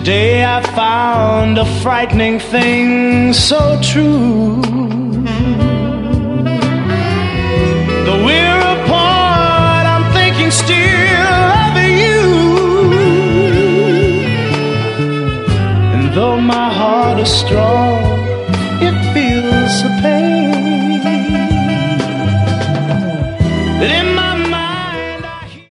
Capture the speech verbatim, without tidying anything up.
Today I found a frightening thing so true. Though we're apart, I'm thinking still of you. And though my heart is strong,